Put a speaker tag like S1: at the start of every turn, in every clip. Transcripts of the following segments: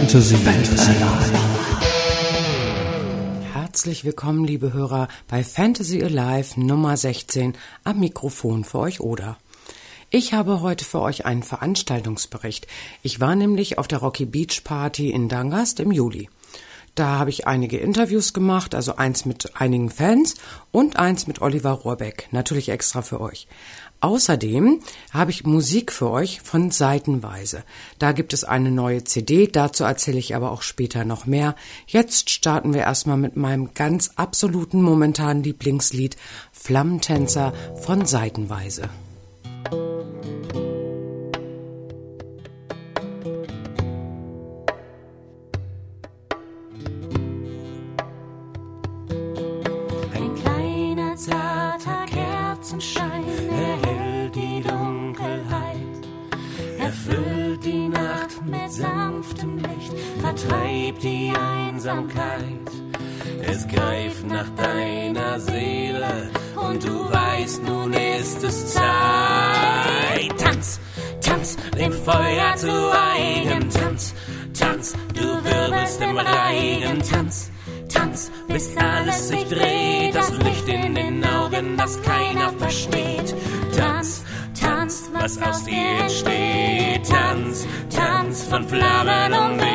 S1: Fantasy Alive.
S2: Herzlich willkommen, liebe Hörer, bei Fantasy Alive Nummer 16 am Mikrofon für euch Oda. Ich habe heute für euch einen Veranstaltungsbericht. Ich war nämlich auf der Rocky Beach Party in Dangast im Juli. Da habe ich einige Interviews gemacht, also eins mit einigen Fans und eins mit Oliver Rohrbeck, natürlich extra für euch. Außerdem habe ich Musik für euch von Seitenweise. Da gibt es eine neue CD, dazu erzähle ich aber auch später noch mehr. Jetzt starten wir erstmal mit meinem ganz absoluten momentanen Lieblingslied Flammentänzer von Seitenweise.
S3: Ein kleiner, zarter Kerzenschein erhellt die Dunkelheit, erfüllt die Nacht mit sanftem Licht, vertreibt die Einsamkeit. Es greift nach deiner Seele und du weißt, nun ist es Zeit. Tanz, tanz, dem Feuer zu eigen, tanz, tanz, du wirbelst im Reigen, tanz, tanz, bis alles sich dreht, das Licht in den Augen, das keiner versteht. Tanz, tanz, was aus dir entsteht, tanz, tanz, von Flammen umweht.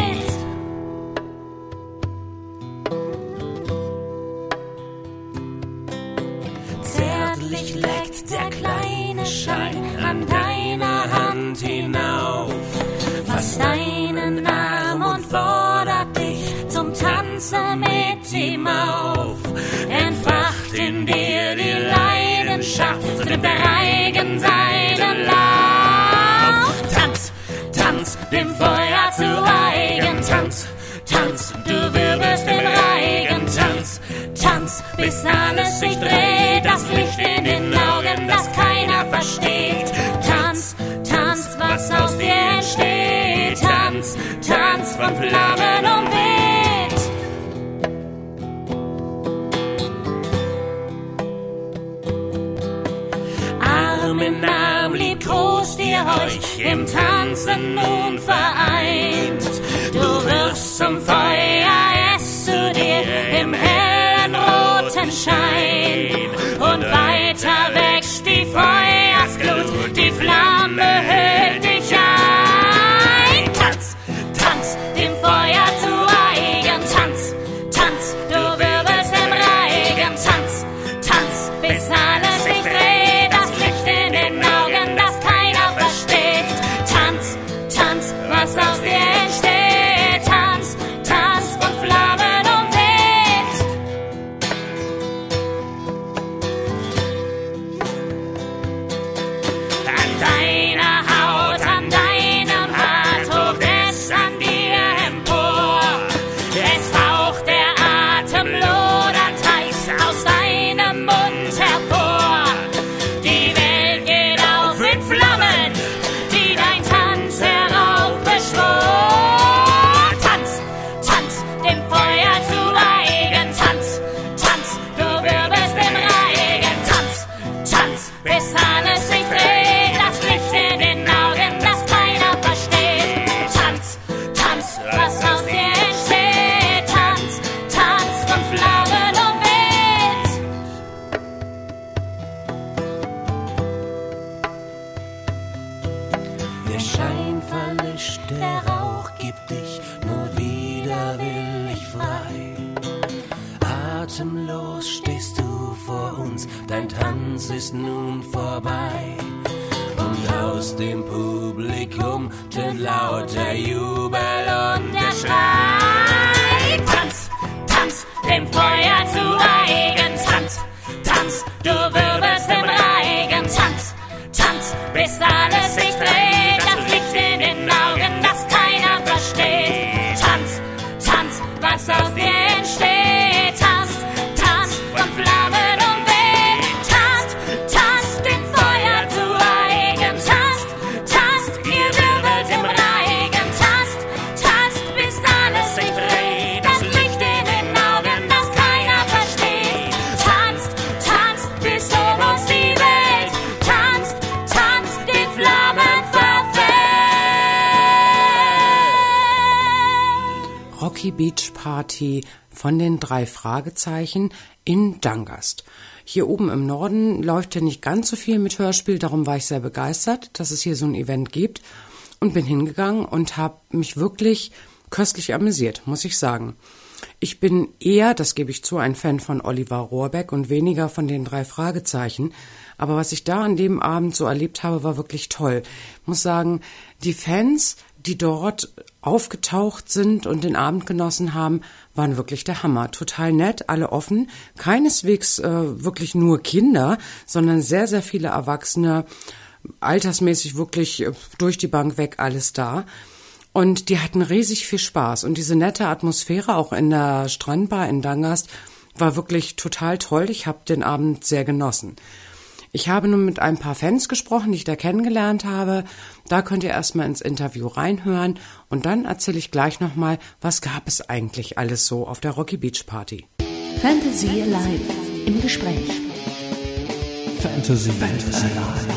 S3: Zärtlich leckt der kleine Schein an deiner Hand hinauf, fasst deinen Arm und fordert dich zum Tanzen mit ihm auf. Entfacht in dir die Leidenschaft, tritt der Reigen seinen Lauf. Tanz, tanz, dem Feuer zu eigen, tanz, tanz, du wirbelst im Reigen, tanz, tanz, bis alles sich dreht, das Licht in den Augen, das keiner versteht. Tanz, tanz, was aus dir entsteht, tanz, tanz, von Flammen umweht. Arm in Arm liebkost ihr euch, im Tanzen nun vereint. Du wirst zum Feuer, es zu dir im hellen roten Schein. Und weiter wächst die Feuersglut, die Flamme hüllt dich ein. Tanz, tanz, dem Feuer zu eigen, tanz, tanz, du wirbelst im Reigen, tanz, tanz, bis alles sich dreht, das Licht in den Augen, das keiner versteht. Tanz, tanz, was aus dir entsteht, tanz, tanz, von Flammen umweht. An deiner Haut, an deinem Bart hob es an dir empor. Es faucht der Atem lodernd heiß aus deinem Mund hervor. Die Welt geht auf in Flammen, die dein Tanz heraufbeschwor. Tanz, tanz, dem Feuer zu eigen, tanz, tanz, du wirbelst im Reigen, tanz, tanz, bis alles sich dreht, das Licht in den Augen, das keiner versteht. Tanz, tanz, was aus dir entsteht, tanz, tanz, von Flammen umweht. Der Schein verlischt, der Rauch gibt dich nur widerwillig frei. Atemlos stehst du vor uns, dein Tanz ist nun vorbei. Und aus dem Publikum tönt lauter Jubel und der Schrei. Tanz, tanz, dem Feuer zu eigen, tanz, tanz, du wirbelst im Reigen, tanz, tanz, bis alles sich dreht, das Licht in den Augen, das keiner versteht. Tanz, tanz, was aus dir entsteht, tanz, tanz, von Flammen umweht. Tanz, tanz, dem Feuer zu eigen, tanz, tanz, ihr wirbelt im Reigen, tanz, tanz,
S2: Rocky Beach Party von den 3 Fragezeichen in Dangast. Hier oben im Norden läuft ja nicht ganz so viel mit Hörspiel, darum war ich sehr begeistert, dass es hier so ein Event gibt und bin hingegangen und habe mich wirklich köstlich amüsiert, muss ich sagen. Ich bin eher, das gebe ich zu, ein Fan von Oliver Rohrbeck und weniger von den 3 Fragezeichen. Aber was ich da an dem Abend so erlebt habe, war wirklich toll. Ich muss sagen, die Fans, die dort aufgetaucht sind und den Abend genossen haben, waren wirklich der Hammer. Total nett, alle offen. Keineswegs wirklich nur Kinder, sondern sehr, sehr viele Erwachsene, altersmäßig wirklich durch die Bank weg, alles da. Und die hatten riesig viel Spaß. Und diese nette Atmosphäre auch in der Strandbar in Dangast war wirklich total toll. Ich habe den Abend sehr genossen. Ich habe nun mit ein paar Fans gesprochen, die ich da kennengelernt habe. Da könnt ihr erstmal ins Interview reinhören. Und dann erzähle ich gleich nochmal, was gab es eigentlich alles so auf der Rocky Beach Party.
S1: Fantasy Alive im Gespräch.
S4: Fantasy Alive.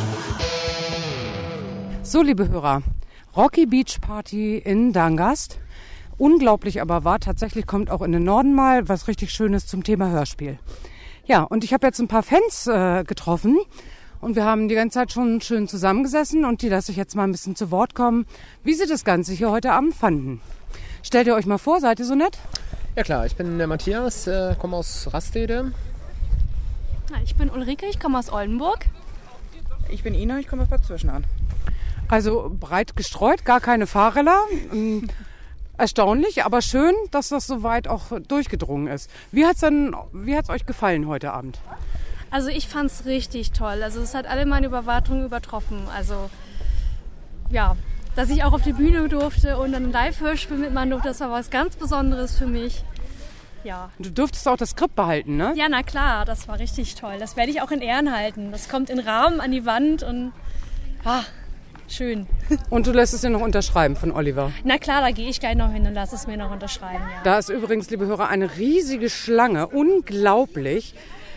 S2: So, liebe Hörer, Rocky Beach Party in Dangast. Unglaublich aber wahr, tatsächlich kommt auch in den Norden mal was richtig Schönes zum Thema Hörspiel. Ja, und ich habe jetzt ein paar Fans getroffen und wir haben die ganze Zeit schon schön zusammengesessen und die lasse ich jetzt mal ein bisschen zu Wort kommen, wie sie das Ganze hier heute Abend fanden. Stellt ihr euch mal vor, seid ihr so nett?
S5: Ja klar, ich bin der Matthias, komme aus Rastede.
S6: Ich bin Ulrike, ich komme aus Oldenburg.
S7: Ich bin Ina, ich komme aus Bad Zwischenahn.
S2: Also breit gestreut, gar keine Fahrräder. Erstaunlich, aber schön, dass das so weit auch durchgedrungen ist. Wie hat's euch gefallen heute Abend?
S6: Also ich fand's richtig toll. Also es hat alle meine Erwartungen übertroffen. Also ja, dass ich auch auf die Bühne durfte und ein Live-Hörspiel mitmachen durfte, das war was ganz Besonderes für mich. Ja.
S2: Du durftest auch das Skript behalten, ne?
S6: Ja, na klar, das war richtig toll. Das werde ich auch in Ehren halten. Das kommt in Rahmen an die Wand und schön.
S2: Und du lässt es dir noch unterschreiben von Oliver?
S6: Na klar, da gehe ich gleich noch hin und lasse es mir noch unterschreiben, ja.
S2: Da ist übrigens, liebe Hörer, eine riesige Schlange. Unglaublich.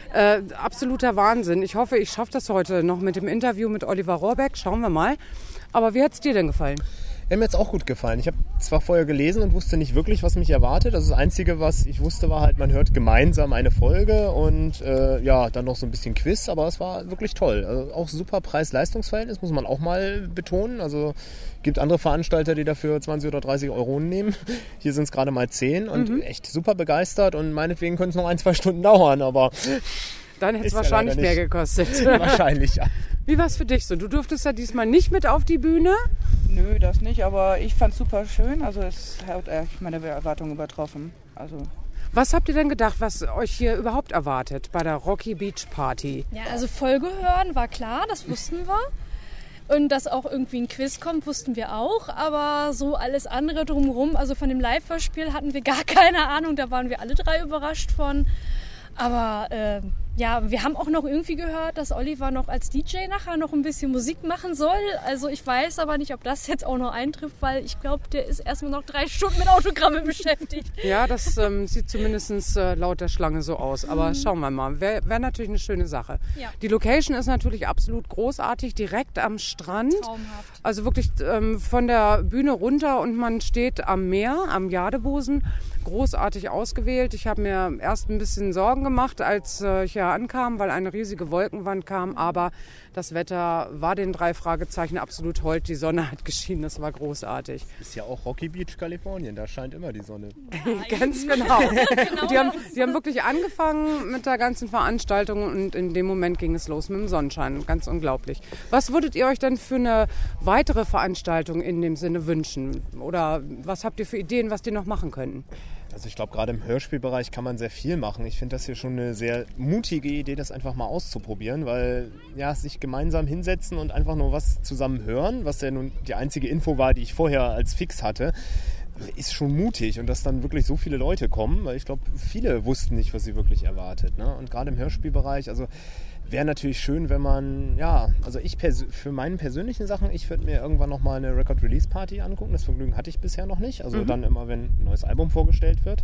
S2: Absoluter Wahnsinn. Ich hoffe, ich schaffe das heute noch mit dem Interview mit Oliver Rohrbeck. Schauen wir mal. Aber wie hat es dir denn gefallen?
S5: Ja, mir hat es auch gut gefallen. Ich habe zwar vorher gelesen und wusste nicht wirklich, was mich erwartet. Also das Einzige, was ich wusste, war halt, man hört gemeinsam eine Folge und dann noch so ein bisschen Quiz. Aber es war wirklich toll. Also auch super Preis-Leistungs-Verhältnis, muss man auch mal betonen. Also gibt andere Veranstalter, die dafür 20 oder 30 Euro nehmen. Hier sind es gerade mal 10 und echt super begeistert. Und meinetwegen könnte es noch 1-2 Stunden dauern, aber
S2: dann hätte es wahrscheinlich mehr gekostet.
S5: Wahrscheinlich, ja.
S2: Wie war es für dich so? Du durftest ja diesmal nicht mit auf die Bühne.
S7: Nö, das nicht, aber ich fand es super schön. Also es hat meine Erwartungen übertroffen. Also
S2: was habt ihr denn gedacht, was euch hier überhaupt erwartet bei der Rocky Beach Party?
S6: Ja, also Folge hören war klar, das wussten wir. Und dass auch irgendwie ein Quiz kommt, wussten wir auch. Aber so alles andere drumherum, also von dem Live-Hörspiel hatten wir gar keine Ahnung. Da waren wir alle 3 überrascht von. Aber wir haben auch noch irgendwie gehört, dass Oliver noch als DJ nachher noch ein bisschen Musik machen soll. Also ich weiß aber nicht, ob das jetzt auch noch eintrifft, weil ich glaube, der ist erstmal noch 3 Stunden mit Autogramme beschäftigt.
S2: Ja, das sieht zumindest laut der Schlange so aus. Aber schauen wir mal, wäre natürlich eine schöne Sache. Ja. Die Location ist natürlich absolut großartig, direkt am Strand.
S6: Traumhaft.
S2: Also wirklich von der Bühne runter und man steht am Meer, am Jadebusen. Großartig ausgewählt. Ich habe mir erst ein bisschen Sorgen gemacht, als ich hier ankam, weil eine riesige Wolkenwand kam. Aber das Wetter war den 3 Fragezeichen absolut hold. Die Sonne hat geschienen, das war großartig.
S5: Ist ja auch Rocky Beach, Kalifornien. Da scheint immer die Sonne.
S2: Ganz genau. Und die haben wirklich angefangen mit der ganzen Veranstaltung und in dem Moment ging es los mit dem Sonnenschein. Ganz unglaublich. Was würdet ihr euch denn für eine weitere Veranstaltung in dem Sinne wünschen? Oder was habt ihr für Ideen, was die noch machen könnten?
S5: Also ich glaube, gerade im Hörspielbereich kann man sehr viel machen. Ich finde das hier schon eine sehr mutige Idee, das einfach mal auszuprobieren, weil sich gemeinsam hinsetzen und einfach nur was zusammen hören, was ja nun die einzige Info war, die ich vorher als fix hatte, ist schon mutig. Und dass dann wirklich so viele Leute kommen, weil ich glaube, viele wussten nicht, was sie wirklich erwartet. Ne? Und gerade im Hörspielbereich, also wäre natürlich schön, wenn man, für meine persönlichen Sachen, ich würde mir irgendwann nochmal eine Record-Release-Party angucken. Das Vergnügen hatte ich bisher noch nicht. Also dann immer, wenn ein neues Album vorgestellt wird.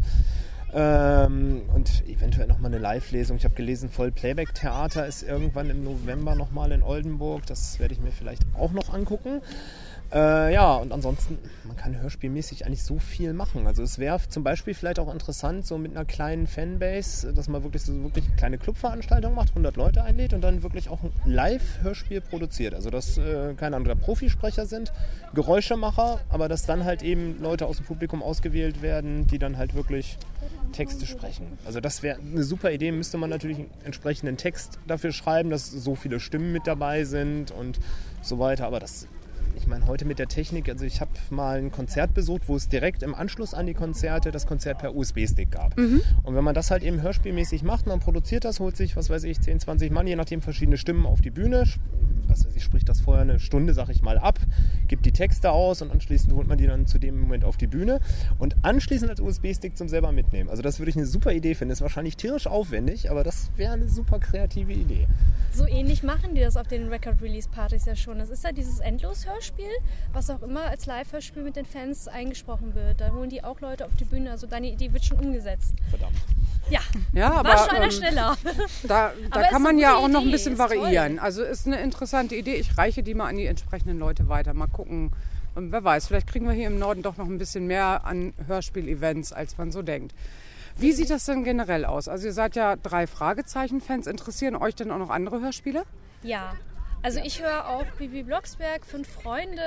S5: Und eventuell nochmal eine Live-Lesung. Ich habe gelesen, Voll-Playback-Theater ist irgendwann im November nochmal in Oldenburg. Das werde ich mir vielleicht auch noch angucken. Und ansonsten, man kann hörspielmäßig eigentlich so viel machen. Also es wäre zum Beispiel vielleicht auch interessant, so mit einer kleinen Fanbase, dass man wirklich eine kleine Clubveranstaltung macht, 100 Leute einlädt und dann wirklich auch ein Live-Hörspiel produziert. Also dass keine Ahnung, Profisprecher sind, Geräuschemacher, aber dass dann halt eben Leute aus dem Publikum ausgewählt werden, die dann halt wirklich Texte sprechen. Also das wäre eine super Idee, müsste man natürlich einen entsprechenden Text dafür schreiben, dass so viele Stimmen mit dabei sind und so weiter, aber ich meine, heute mit der Technik, also ich habe mal ein Konzert besucht, wo es direkt im Anschluss an die Konzerte das Konzert per USB-Stick gab. Und wenn man das halt eben hörspielmäßig macht, man produziert das, holt sich, 10, 20 Mann, je nachdem verschiedene Stimmen auf die Bühne, spricht das vorher eine Stunde, sag ich mal, ab, gibt die Texte aus und anschließend holt man die dann zu dem Moment auf die Bühne und anschließend als USB-Stick zum selber mitnehmen. Also das würde ich eine super Idee finden. Das ist wahrscheinlich tierisch aufwendig, aber das wäre eine super kreative Idee.
S6: So ähnlich machen die das auf den Record-Release-Partys ja schon. Das ist ja dieses Endlos-Hörspiel, was auch immer als Live-Hörspiel mit den Fans eingesprochen wird. Da holen die auch Leute auf die Bühne. Also deine Idee wird schon umgesetzt.
S5: Verdammt.
S6: Ja,
S2: aber
S6: war schon einer schneller.
S2: Da
S6: Aber
S2: kann man ja auch noch ein
S6: Idee,
S2: bisschen
S6: ist
S2: variieren.
S6: toll.
S2: Also ist eine interessante Idee. Ich reiche die mal an die entsprechenden Leute weiter. Mal gucken. Und wer weiß, vielleicht kriegen wir hier im Norden doch noch ein bisschen mehr an Hörspiel-Events, als man so denkt. Wie sieht das denn generell aus? Also ihr seid ja 3 Fragezeichen-Fans. Interessieren euch denn auch noch andere Hörspiele?
S6: Ja. Also ich höre auch Bibi Blocksberg, 5 Freunde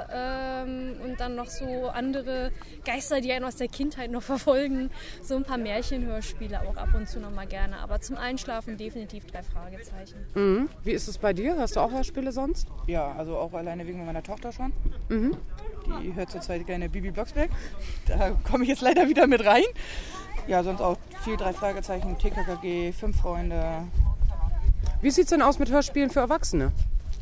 S6: und dann noch so andere Geister, die einen aus der Kindheit noch verfolgen. So ein paar Märchenhörspiele auch ab und zu noch mal gerne. Aber zum Einschlafen definitiv 3 Fragezeichen.
S2: Mhm. Wie ist es bei dir? Hörst du auch Hörspiele sonst?
S7: Ja, also auch alleine wegen meiner Tochter schon. Die hört zurzeit gerne Bibi Blocksberg. Da komme ich jetzt leider wieder mit rein. Ja, sonst auch viel 3 Fragezeichen, TKKG, 5 Freunde.
S2: Wie sieht es denn aus mit Hörspielen für Erwachsene?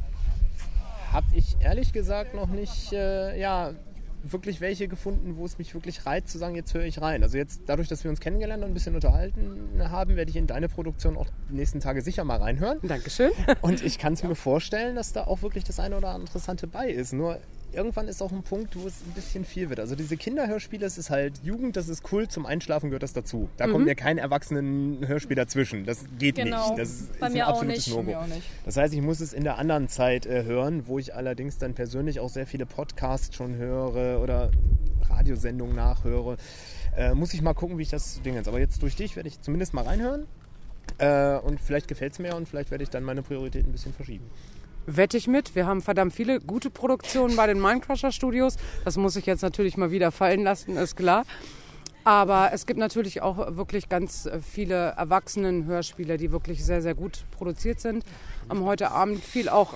S5: Habe ich ehrlich gesagt noch nicht wirklich welche gefunden, wo es mich wirklich reizt, zu sagen, jetzt höre ich rein. Also jetzt, dadurch, dass wir uns kennengelernt und ein bisschen unterhalten haben, werde ich in deine Produktion auch die nächsten Tage sicher mal reinhören.
S2: Dankeschön.
S5: Und ich kann es mir vorstellen, dass da auch wirklich das eine oder andere Interessante bei ist. Nur irgendwann ist auch ein Punkt, wo es ein bisschen viel wird. Also diese Kinderhörspiele, das ist halt Jugend, das ist cool, zum Einschlafen gehört das dazu. Da kommt mir kein Erwachsenen-Hörspiel dazwischen. Das geht nicht. Das ist ein absolutes No-Go. Das heißt, ich muss es in der anderen Zeit hören, wo ich allerdings dann persönlich auch sehr viele Podcasts schon höre oder Radiosendungen nachhöre. Muss ich mal gucken, wie ich das Ding jetzt. Aber jetzt durch dich werde ich zumindest mal reinhören. Und vielleicht gefällt es mir und vielleicht werde ich dann meine Prioritäten ein bisschen verschieben.
S2: Wette ich mit. Wir haben verdammt viele gute Produktionen bei den Mindcrusher Studios. Das muss ich jetzt natürlich mal wieder fallen lassen, ist klar. Aber es gibt natürlich auch wirklich ganz viele Erwachsenen-Hörspiele, die wirklich sehr, sehr gut produziert sind. Heute Abend fiel auch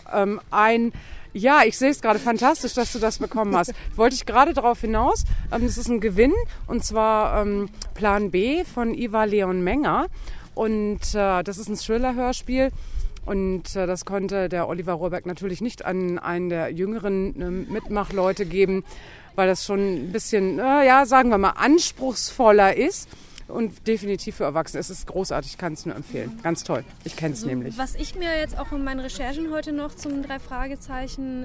S2: ja, ich sehe es gerade, fantastisch, dass du das bekommen hast. Wollte ich gerade darauf hinaus. Das ist ein Gewinn, und zwar Plan B von Ivar Leon Menger. Und das ist ein Thriller-Hörspiel. Und das konnte der Oliver Rohrbeck natürlich nicht an einen der jüngeren Mitmachleute geben, weil das schon ein bisschen, sagen wir mal, anspruchsvoller ist und definitiv für Erwachsene. Es ist großartig, ich kann es nur empfehlen. Ganz toll, ich kenne es nämlich.
S6: Was ich mir jetzt auch in meinen Recherchen heute noch zum 3 Fragezeichen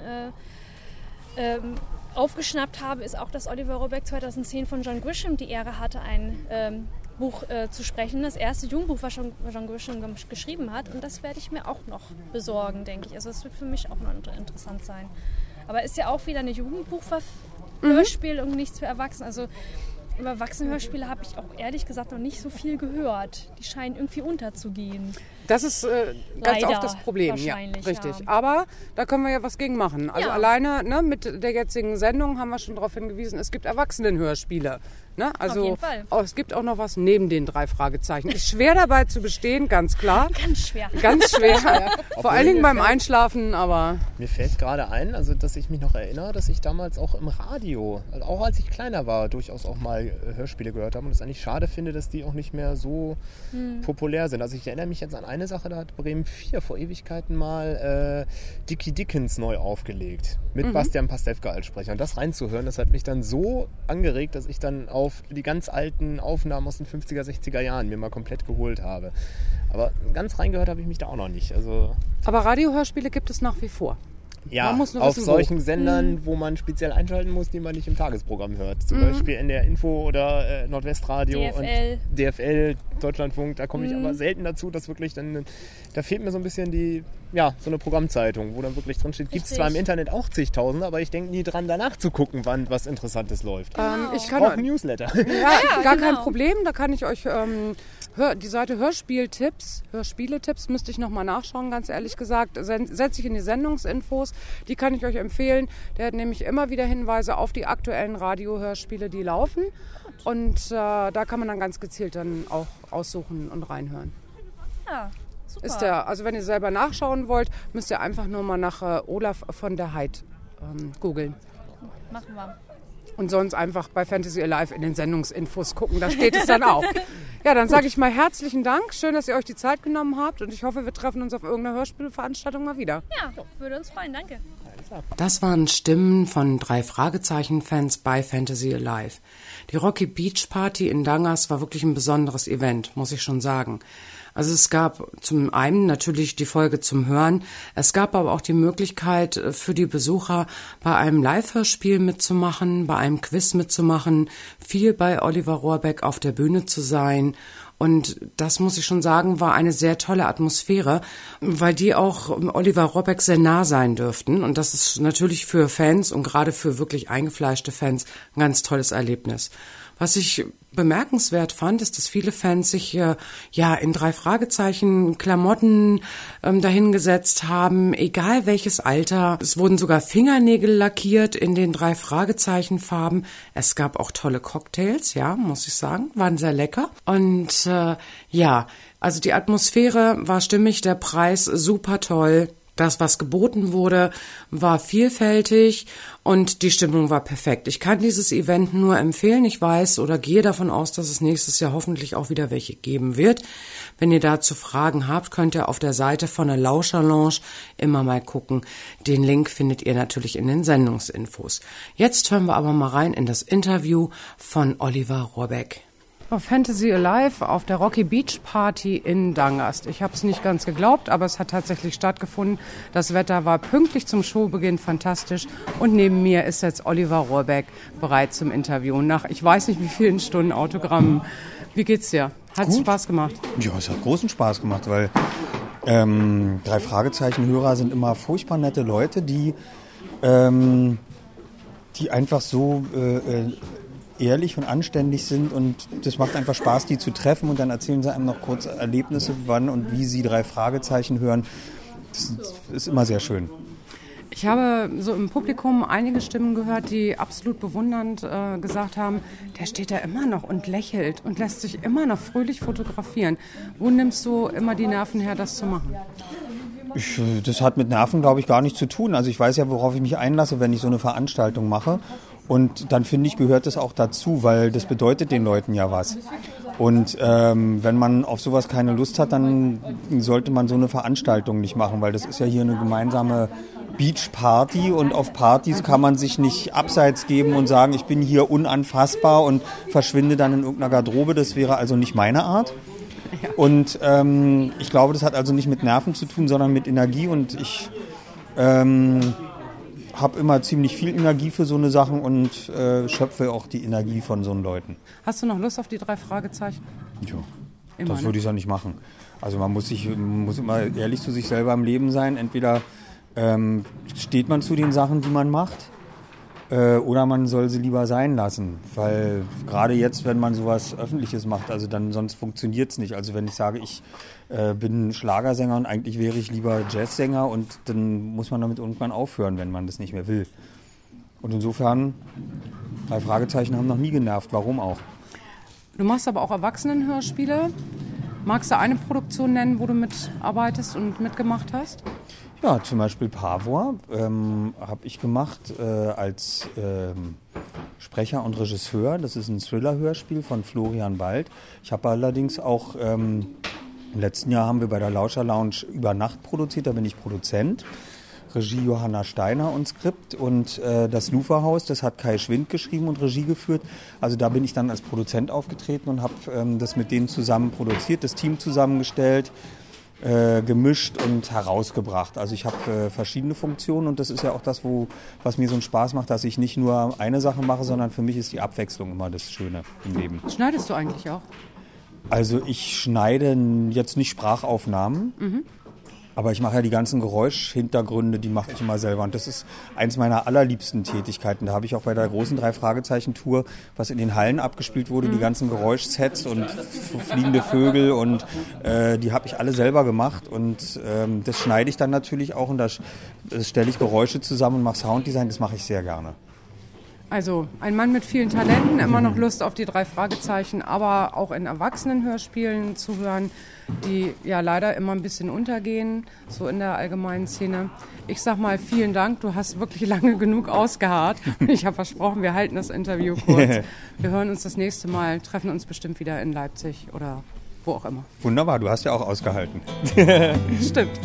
S6: aufgeschnappt habe, ist auch, dass Oliver Rohrbeck 2010 von John Grisham die Ehre hatte, ein Buch zu sprechen. Das erste Jugendbuch, was John Grisham geschrieben hat. Und das werde ich mir auch noch besorgen, denke ich. Also das wird für mich auch noch interessant sein. Aber ist ja auch wieder eine Jugendbuch-Hörspiel und nichts für Erwachsene. Also über Erwachsenenhörspiele habe ich auch ehrlich gesagt noch nicht so viel gehört. Die scheinen irgendwie unterzugehen.
S2: Das ist ganz oft das Problem, ja, richtig. Ja. Aber da können wir ja was gegen machen. Also alleine mit der jetzigen Sendung haben wir schon darauf hingewiesen, es gibt Erwachsenenhörspiele. Ne? Also
S6: auf jeden Fall.
S2: Es gibt auch noch was neben den 3 Fragezeichen. Ist schwer dabei zu bestehen, ganz klar.
S6: Ganz schwer.
S2: Ganz schwer. Ja. Vor allen Dingen beim Einschlafen, aber...
S5: Mir fällt gerade ein, also dass ich mich noch erinnere, dass ich damals auch im Radio, also auch als ich kleiner war, durchaus auch mal Hörspiele gehört habe und es eigentlich schade finde, dass die auch nicht mehr so populär sind. Also ich erinnere mich jetzt an eine Sache, da hat Bremen 4 vor Ewigkeiten mal Dickie Dickens neu aufgelegt. Mit Bastian Pastewka als Sprecher. Und das reinzuhören, das hat mich dann so angeregt, dass ich dann auf die ganz alten Aufnahmen aus den 50er, 60er Jahren mir mal komplett geholt habe. Aber ganz reingehört habe ich mich da auch noch nicht. Also
S2: aber Radiohörspiele gibt es nach wie vor.
S5: Ja,
S2: man muss nur
S5: auf
S2: wissen,
S5: solchen Sendern, wo man speziell einschalten muss, die man nicht im Tagesprogramm hört. Zum Beispiel NDR Info oder Nordwestradio
S6: DFL.
S5: und DFL, Deutschlandfunk. Da komme ich aber selten dazu, dass wirklich dann, da fehlt mir so ein bisschen so eine Programmzeitung, wo dann wirklich drin steht, gibt es zwar im Internet auch zigtausend, aber ich denke nie dran, danach zu gucken, wann was Interessantes läuft.
S2: Ich kann
S5: auch ein Newsletter.
S2: Ja, gar
S6: genau.
S2: kein Problem. Da kann ich euch die Seite Hörspiele-Tipps müsste ich nochmal nachschauen, ganz ehrlich gesagt. Setze ich in die Sendungsinfos. Die kann ich euch empfehlen. Der hat nämlich immer wieder Hinweise auf die aktuellen Radiohörspiele, die laufen. Und da kann man dann ganz gezielt dann auch aussuchen und reinhören.
S6: Ja, super.
S2: Also wenn ihr selber nachschauen wollt, müsst ihr einfach nur mal nach Olaf von der Heid googeln.
S6: Machen wir.
S2: Und sonst einfach bei Fantasy Alive in den Sendungsinfos gucken, da steht es dann auch. Ja, dann sage ich mal herzlichen Dank. Schön, dass ihr euch die Zeit genommen habt. Und ich hoffe, wir treffen uns auf irgendeiner Hörspielveranstaltung mal wieder.
S6: Ja, würde uns freuen. Danke.
S2: Das waren Stimmen von 3 Fragezeichen-Fans bei Fantasy Alive. Die Rocky Beach Party in Dangas war wirklich ein besonderes Event, muss ich schon sagen. Also es gab zum einen natürlich die Folge zum Hören, es gab aber auch die Möglichkeit für die Besucher bei einem Live-Hörspiel mitzumachen, bei einem Quiz mitzumachen, viel bei Oliver Rohrbeck auf der Bühne zu sein. Und das, muss ich schon sagen, war eine sehr tolle Atmosphäre, weil die auch Oliver Rohrbeck sehr nah sein dürften. Und das ist natürlich für Fans und gerade für wirklich eingefleischte Fans ein ganz tolles Erlebnis. Was ich bemerkenswert fand, ist, dass viele Fans sich in 3 Fragezeichen Klamotten dahingesetzt haben, egal welches Alter. Es wurden sogar Fingernägel lackiert in den 3 Fragezeichen Farben. Es gab auch tolle Cocktails, ja, muss ich sagen, waren sehr lecker. Und also die Atmosphäre war stimmig, der Preis super toll. Das, was geboten wurde, war vielfältig und die Stimmung war perfekt. Ich kann dieses Event nur empfehlen. Ich weiß oder gehe davon aus, dass es nächstes Jahr hoffentlich auch wieder welche geben wird. Wenn ihr dazu Fragen habt, könnt ihr auf der Seite von der Lauscherlounge immer mal gucken. Den Link findet ihr natürlich in den Sendungsinfos. Jetzt hören wir aber mal rein in das Interview von Oliver Rohrbeck. Auf Fantasy Alive auf der Rocky Beach Party in Dangast. Ich habe es nicht ganz geglaubt, aber es hat tatsächlich stattgefunden. Das Wetter war pünktlich zum Showbeginn fantastisch und neben mir ist jetzt Oliver Rohrbeck bereit zum Interview. Nach ich weiß nicht wie vielen Stunden Autogrammen. Wie geht's dir? Hat es Spaß gemacht?
S8: Ja, es hat großen Spaß gemacht, weil 3 Fragezeichen-Hörer sind immer furchtbar nette Leute, die einfach so ehrlich und anständig sind und das macht einfach Spaß, die zu treffen und dann erzählen sie einem noch kurz Erlebnisse, wann und wie sie 3 Fragezeichen hören. Das ist immer sehr schön.
S2: Ich habe so im Publikum einige Stimmen gehört, die absolut bewundernd gesagt haben, der steht da immer noch und lächelt und lässt sich immer noch fröhlich fotografieren. Wo nimmst du immer die Nerven her, das zu machen?
S8: Das hat mit Nerven, glaube ich, gar nichts zu tun. Also ich weiß ja, worauf ich mich einlasse, wenn ich so eine Veranstaltung mache. Und dann finde ich, gehört das auch dazu, weil das bedeutet den Leuten ja was. Und wenn man auf sowas keine Lust hat, dann sollte man so eine Veranstaltung nicht machen, weil das ist ja hier eine gemeinsame Beachparty und auf Partys kann man sich nicht abseits geben und sagen, ich bin hier unanfassbar und verschwinde dann in irgendeiner Garderobe. Das wäre also nicht meine Art. Und ich glaube, das hat also nicht mit Nerven zu tun, sondern mit Energie und ich habe immer ziemlich viel Energie für so eine Sachen und schöpfe auch die Energie von so Leuten.
S2: Hast du noch Lust auf die 3 Fragezeichen?
S8: Ja, das würde ich ja nicht machen. Also man muss immer ehrlich zu sich selber im Leben sein. Entweder steht man zu den Sachen, die man macht, oder man soll sie lieber sein lassen. Weil gerade jetzt, wenn man sowas Öffentliches macht, also dann sonst funktioniert es nicht. Also wenn ich sage, ich bin Schlagersänger und eigentlich wäre ich lieber Jazzsänger und dann muss man damit irgendwann aufhören, wenn man das nicht mehr will. Und insofern, 3 Fragezeichen haben noch nie genervt. Warum auch?
S2: Du machst aber auch Erwachsenenhörspiele. Magst du eine Produktion nennen, wo du mitarbeitest und mitgemacht hast?
S8: Ja, zum Beispiel Pavor habe ich gemacht als Sprecher und Regisseur. Das ist ein Thriller-Hörspiel von Florian Bald. Ich habe allerdings auch, im letzten Jahr haben wir bei der Lauscher Lounge über Nacht produziert, da bin ich Produzent. Regie Johanna Steiner und Skript und das Luferhaus, das hat Kai Schwind geschrieben und Regie geführt. Also da bin ich dann als Produzent aufgetreten und habe das mit denen zusammen produziert, das Team zusammengestellt. gemischt und herausgebracht. Also ich habe verschiedene Funktionen und das ist ja auch das, was mir so einen Spaß macht, dass ich nicht nur eine Sache mache, sondern für mich ist die Abwechslung immer das Schöne im Leben.
S2: Schneidest du eigentlich auch?
S8: Also ich schneide jetzt nicht Sprachaufnahmen, aber ich mache ja die ganzen Geräuschhintergründe, die mache ich immer selber. Und das ist eins meiner allerliebsten Tätigkeiten. Da habe ich auch bei der großen 3-Fragezeichen-Tour, was in den Hallen abgespielt wurde, die ganzen Geräuschsets und fliegende Vögel und die habe ich alle selber gemacht. Und das schneide ich dann natürlich auch und da stelle ich Geräusche zusammen und mache Sounddesign. Das mache ich sehr gerne.
S2: Also ein Mann mit vielen Talenten, immer noch Lust auf die 3 Fragezeichen, aber auch in Erwachsenenhörspielen zu hören, die ja leider immer ein bisschen untergehen, so in der allgemeinen Szene. Ich sag mal vielen Dank, du hast wirklich lange genug ausgeharrt. Ich habe versprochen, wir halten das Interview kurz. Wir hören uns das nächste Mal, treffen uns bestimmt wieder in Leipzig oder wo auch immer.
S8: Wunderbar, du hast ja auch ausgehalten.
S2: Stimmt.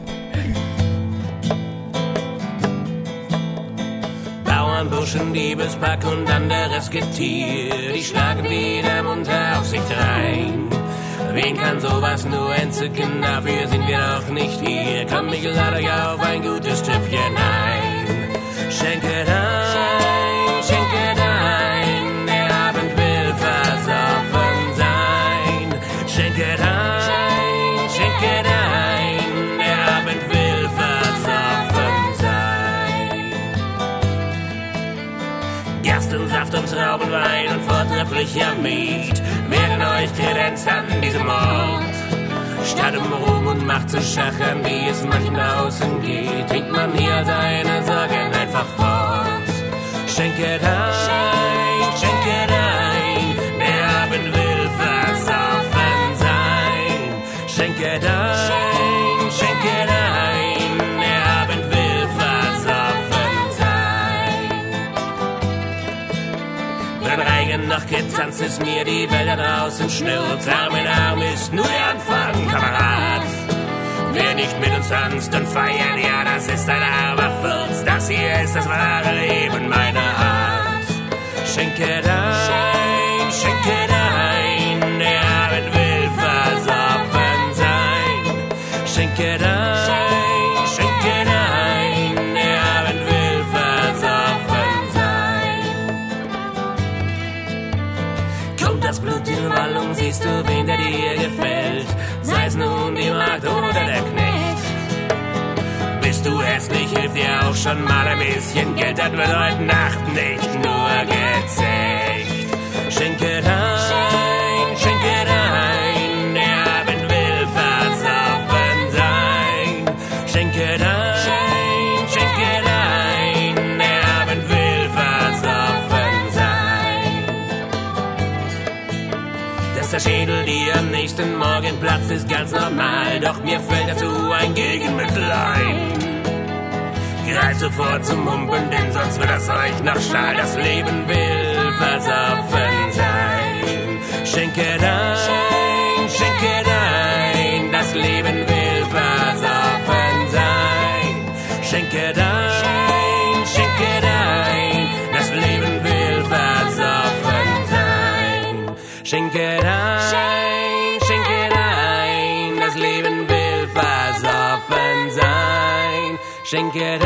S3: Bauernburschen, Diebespack und anderes Getier, die schlagen wieder munter auf sich drein. Wen kann sowas nur entzücken, dafür sind wir doch nicht hier. Komm, ich lade euch auf ein gutes Tröpfchen ein. Schenket ein, schenket ein, der Abend will versoffen sein. Schenket ein, schenket ein, der Abend will versoffen sein. Gerstensaft und Traubenwein und vortrefflicher Miet werden euch kredenzt an diesem Ort. Statt um Ruhm und Macht zu schachern, wie es manchen außen geht, trinkt man hier seine Sorgen einfach fort. Schenket ein, der Abend will versoffen sein. Schenket ein, der Abend will versoffen sein. Wenn Reigen noch getanzt ist, mir die Welt da draußen schnurrt, Arm in Arm ist nur der Anfang, Kamerad. Wer nicht mit uns tanzt und feiern, ja, das ist ein armer Furz. Das hier ist das wahre Leben, meine Art. Schenket ein, der Abend will versoffen sein. Schenket ein, der Abend will versoffen sein. Kommt das Blut in Wallung, siehst du, wen der dir gefällt. Sei es nun die Magd oder der Knecht. Bist du hässlich, hilft dir auch schon mal ein bisschen Geld. Das wird heute Nacht nicht nur gezecht. Schenket ein, der Abend will versoffen sein. Schenket ein, der Abend will versoffen sein. Dass der Schädel dir am nächsten Morgen platzt, ist ganz normal. Doch mir fällt dazu ein Gegenmittel ein. Greif sofort zum Humpen, denn sonst wird das euch noch schal. Das Leben will versoffen sein. Schenket ein, das Leben will versoffen sein. Schenket ein, das Leben will versoffen sein. Schenket ein, das Leben will versoffen sein. Schenket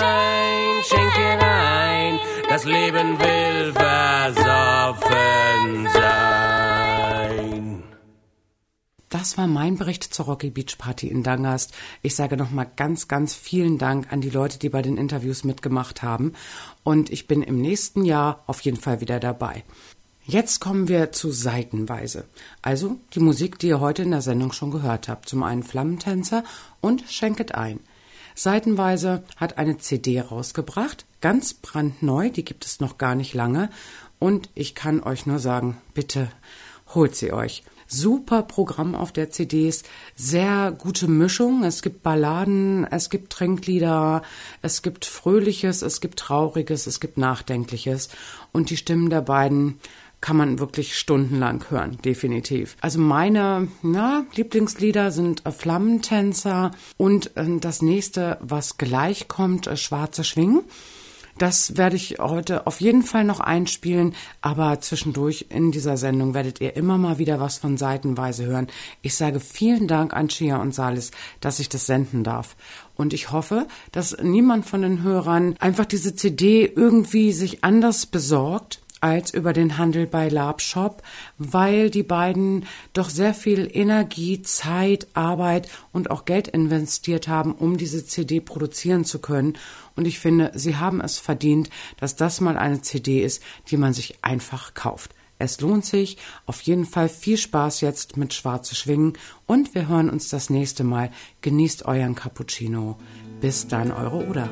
S3: ein, das Leben will versoffen sein.
S2: Das war mein Bericht zur Rocky Beach Party in Dangast. Ich sage nochmal ganz, ganz vielen Dank an die Leute, die bei den Interviews mitgemacht haben. Und ich bin im nächsten Jahr auf jeden Fall wieder dabei. Jetzt kommen wir zu Seitenweise. Also die Musik, die ihr heute in der Sendung schon gehört habt. Zum einen Flammentänzer und Schenket ein. Seitenweise hat eine CD rausgebracht, ganz brandneu, die gibt es noch gar nicht lange. Und ich kann euch nur sagen, bitte holt sie euch. Super Programm auf der CDs, sehr gute Mischung. Es gibt Balladen, es gibt Trinklieder, es gibt Fröhliches, es gibt Trauriges, es gibt Nachdenkliches. Und die Stimmen der beiden kann man wirklich stundenlang hören, definitiv. Also meine Lieblingslieder sind Flammentänzer und das nächste, was gleich kommt, Schwarze Schwingen. Das werde ich heute auf jeden Fall noch einspielen, aber zwischendurch in dieser Sendung werdet ihr immer mal wieder was von Seitenweise hören. Ich sage vielen Dank an Chia und Salis, dass ich das senden darf. Und ich hoffe, dass niemand von den Hörern einfach diese CD irgendwie sich anders besorgt als über den Handel bei Labshop, weil die beiden doch sehr viel Energie, Zeit, Arbeit und auch Geld investiert haben, um diese CD produzieren zu können. Und ich finde, sie haben es verdient, dass das mal eine CD ist, die man sich einfach kauft. Es lohnt sich. Auf jeden Fall viel Spaß jetzt mit Schwarze Schwingen und wir hören uns das nächste Mal. Genießt euren Cappuccino. Bis dann, eure Uda.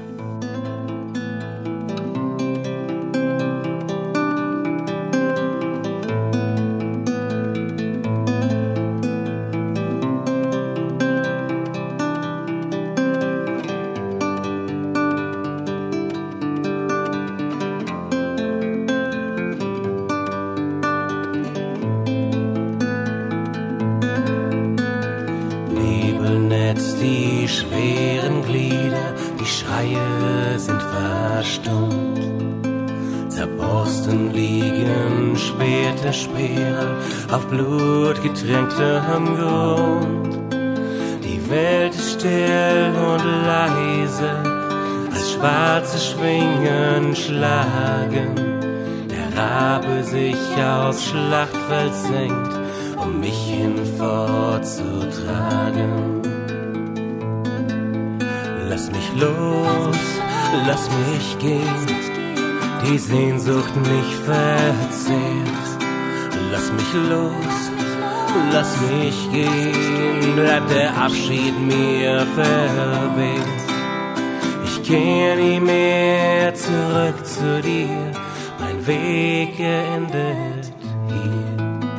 S3: Die schweren Glieder, die Schreie sind verstummt. Zerborsten liegen Schwerter, Speere auf blutgetränktem Grund. Die Welt ist still und leise, als schwarze Schwingen schlagen. Der Rabe sich aufs Schlachtfeld senkt, um mich hinfortzutragen. Lass mich los, lass mich gehen, die Sehnsucht mich verzehrt. Lass mich los, lass mich gehen, bleibt der Abschied mir verwehrt. Ich kehre nie mehr zurück zu dir, mein Weg endet hier.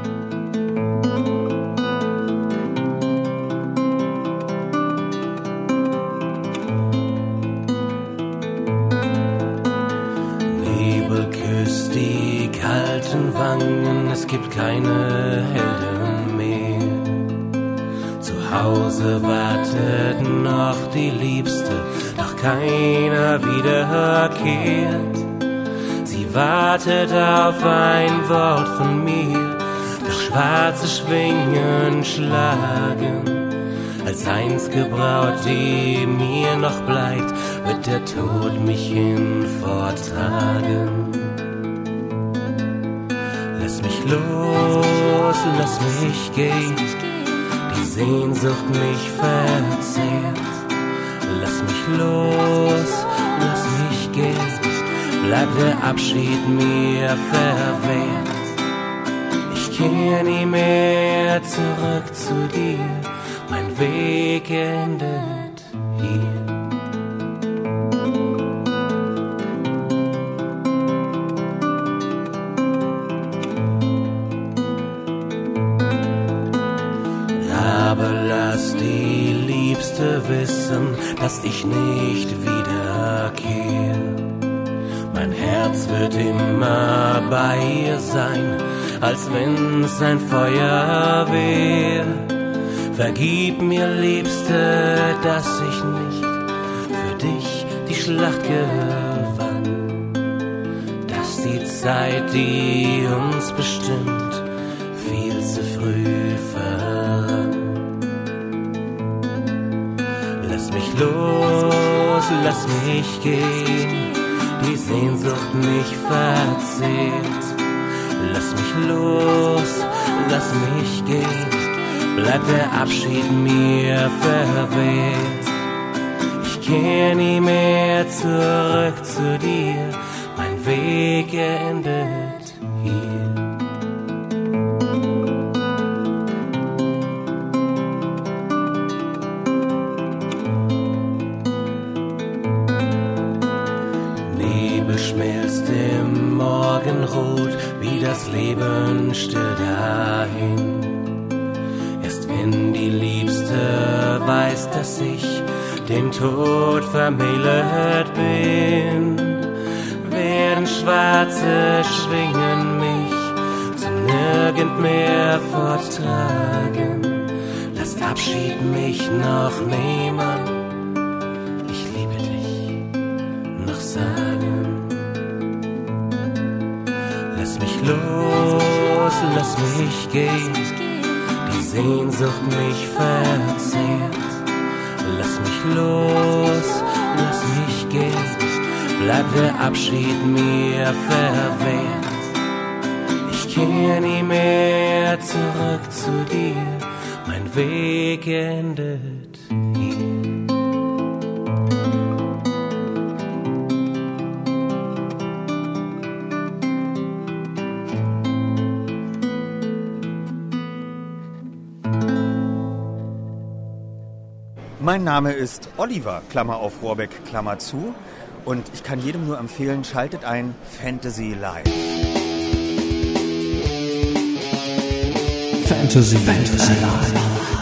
S3: Die kalten Wangen, es gibt keine Helden mehr. Zu Hause wartet noch die Liebste, doch keiner wiederkehrt. Sie wartet auf ein Wort von mir, doch schwarze Schwingen schlagen. Als einzige Braut, die mir noch bleibt, wird der Tod mich hinforttragen. Lass mich los, lass mich gehen, die Sehnsucht mich verzehrt. Lass mich los, lass mich gehen, bleibt der Abschied mir verwehrt. Ich kehre nie mehr zurück zu dir, mein Weg endet hier. Aber lass die Liebste wissen, dass ich nicht wiederkehre. Mein Herz wird immer bei ihr sein, als wenn's ein Feuer wär. Vergib mir, Liebste, dass ich nicht für dich die Schlacht gewann. Dass die Zeit, die uns bestimmt, viel zu früh verrann. Lass mich los, lass mich gehen, die Sehnsucht mich verzehrt. Lass mich los, lass mich gehen, bleibt der Abschied mir verwehrt. Ich kehre nie mehr zurück zu dir, mein Weg endet hier. Nebel schmilzt im Morgenrot, wie das Leben still dahin. Wenn die Liebste weiß, dass ich dem Tod vermählt bin, werden schwarze Schwingen mich zu nirgend mehr forttragen. Lasst Abschied mich noch nehmen, ich liebe dich noch sagen. los, lass mich gehen. Die Sehnsucht mich verzehrt. Lass mich los, lass mich gehen. Bleibt der Abschied mir verwehrt. Ich kehr nie mehr zurück zu dir. Mein Weg endet hier.
S8: Mein Name ist Oliver, Klammer auf Rohrbeck, Klammer zu. Und ich kann jedem nur empfehlen, schaltet ein Fantasy Live.
S4: Fantasy Live.